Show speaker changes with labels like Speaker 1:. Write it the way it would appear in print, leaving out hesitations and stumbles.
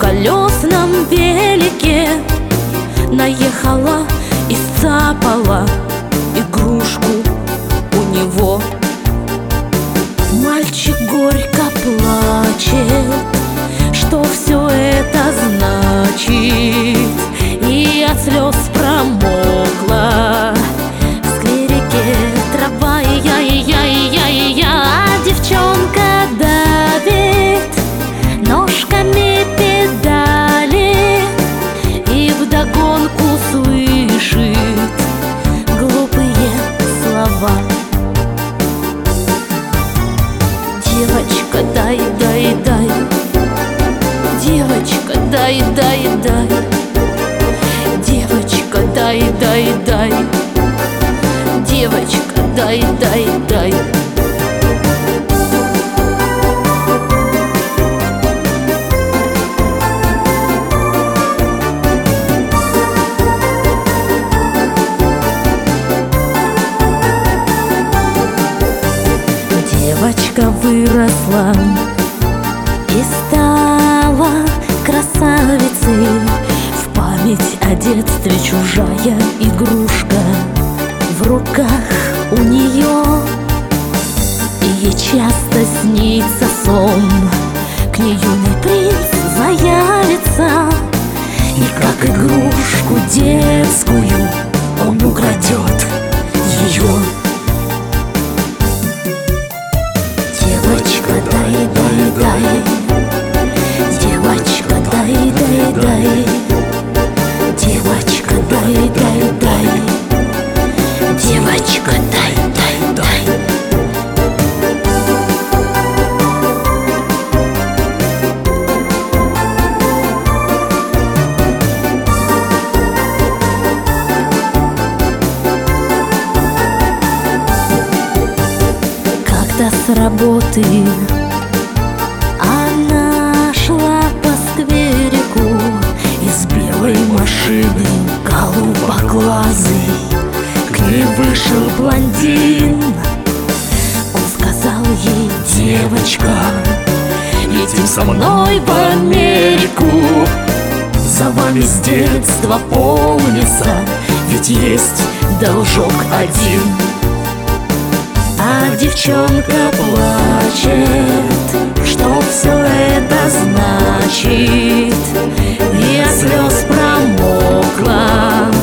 Speaker 1: двухколесном велике наехала и сцапала игрушку у него. Мальчик горько плачет, что все это значит, и от слез промокла в скверике трава, и я, а девчонка давит ножками педали и вдогонку слышит глупые слова. Девочка, дай, дай, дай, девочка, дай, дай, дай, девочка, дай, дай, дай, девочка, дай, дай, дай. Девочка выросла и стала красавицей. В память о детстве чужая игрушка в руках у нее, и ей часто снится сон. К ней юный принц заявится, и как игрушку детскую он украдет ее. Девочка, дай, дай, дай, девочка, дай, дай, дай, девочка, дай, дай, дай, девочка, дай, дай, дай. Когда с работы она шла по скверику, из белой машины голубоглазый к ней вышел блондин. Он сказал ей: девочка, едем со мной в Америку, за вами с детства помнится, ведь есть должок один. А девчонка плачет, что все это значит, и от слез промокла